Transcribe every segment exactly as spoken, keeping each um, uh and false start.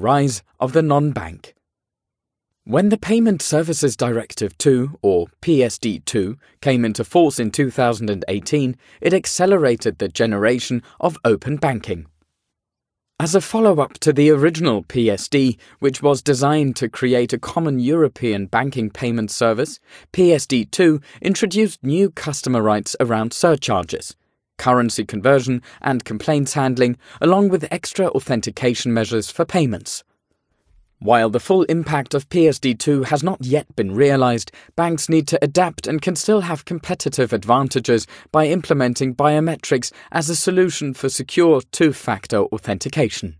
rise of the non-bank. When the Payment Services Directive two, or P S D two, came into force in two thousand eighteen, it accelerated the generation of open banking. As a follow-up to the original P S D, which was designed to create a common European banking payment service, P S D two introduced new customer rights around surcharges, currency conversion and complaints handling, along with extra authentication measures for payments. While the full impact of P S D two has not yet been realized, banks need to adapt and can still have competitive advantages by implementing biometrics as a solution for secure two-factor authentication.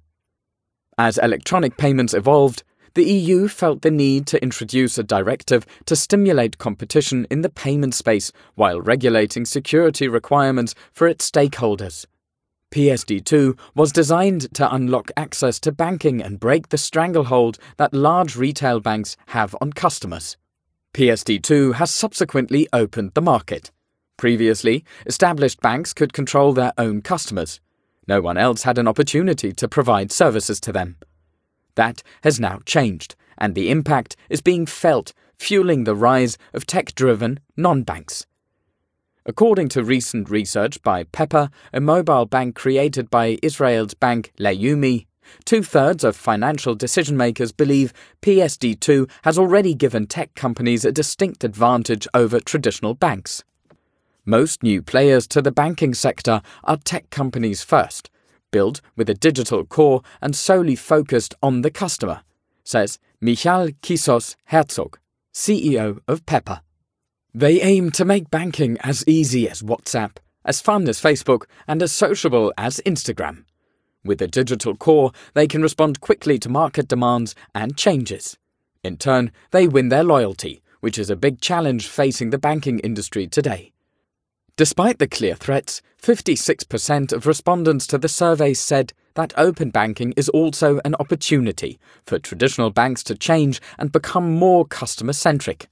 As electronic payments evolved, the E U felt the need to introduce a directive to stimulate competition in the payment space while regulating security requirements for its stakeholders. P S D two was designed to unlock access to banking and break the stranglehold that large retail banks have on customers. P S D two has subsequently opened the market. Previously, established banks could control their own customers. No one else had an opportunity to provide services to them. That has now changed, and the impact is being felt, fueling the rise of tech-driven non-banks. According to recent research by Pepper, a mobile bank created by Israel's bank Leumi, two-thirds of financial decision-makers believe P S D two has already given tech companies a distinct advantage over traditional banks. Most new players to the banking sector are tech companies first, built with a digital core and solely focused on the customer, says Michal Kissos-Herzog, C E O of Pepper. They aim to make banking as easy as WhatsApp, as fun as Facebook, and as sociable as Instagram. With a digital core, they can respond quickly to market demands and changes. In turn, they win their loyalty, which is a big challenge facing the banking industry today. Despite the clear threats, fifty-six percent of respondents to the survey said that open banking is also an opportunity for traditional banks to change and become more customer-centric.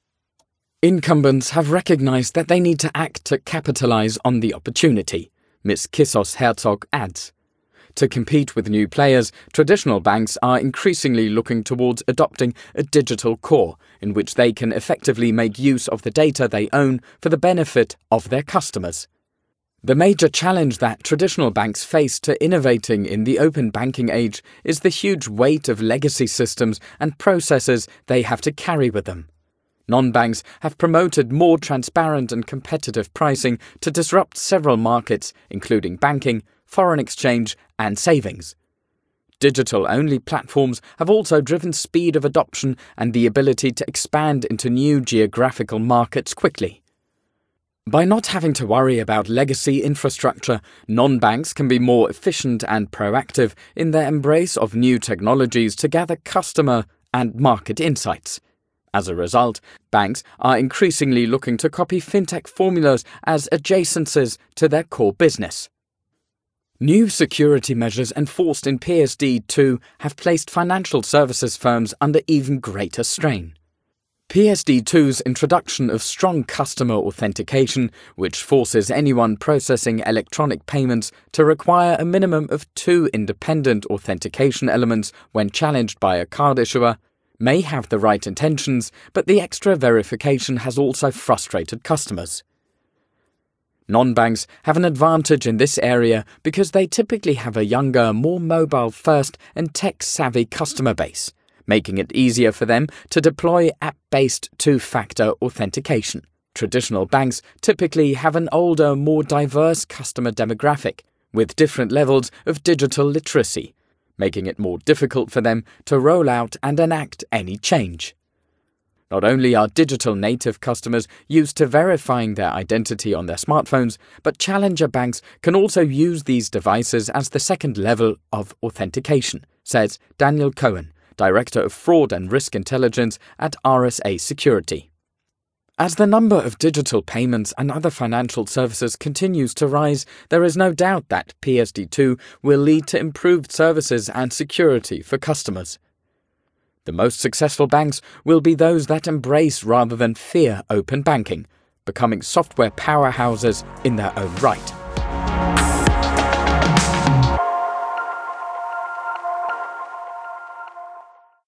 Incumbents have recognized that they need to act to capitalize on the opportunity, Miz Kissos-Herzog adds. To compete with new players, traditional banks are increasingly looking towards adopting a digital core in which they can effectively make use of the data they own for the benefit of their customers. The major challenge that traditional banks face to innovating in the open banking age is the huge weight of legacy systems and processes they have to carry with them. Non-banks have promoted more transparent and competitive pricing to disrupt several markets, including banking, foreign exchange, and savings. Digital-only platforms have also driven speed of adoption and the ability to expand into new geographical markets quickly. By not having to worry about legacy infrastructure, non-banks can be more efficient and proactive in their embrace of new technologies to gather customer and market insights. As a result, banks are increasingly looking to copy fintech formulas as adjacencies to their core business. New security measures enforced in P S D two have placed financial services firms under even greater strain. P S D two's introduction of strong customer authentication, which forces anyone processing electronic payments to require a minimum of two independent authentication elements when challenged by a card issuer, may have the right intentions, but the extra verification has also frustrated customers. Non-banks have an advantage in this area because they typically have a younger, more mobile-first and tech-savvy customer base, making it easier for them to deploy app-based two-factor authentication. Traditional banks typically have an older, more diverse customer demographic, with different levels of digital literacy, making it more difficult for them to roll out and enact any change. Not only are digital native customers used to verifying their identity on their smartphones, but challenger banks can also use these devices as the second level of authentication, says Daniel Cohen, Director of Fraud and Risk Intelligence at R S A Security. As the number of digital payments and other financial services continues to rise, there is no doubt that P S D two will lead to improved services and security for customers. The most successful banks will be those that embrace rather than fear open banking, becoming software powerhouses in their own right.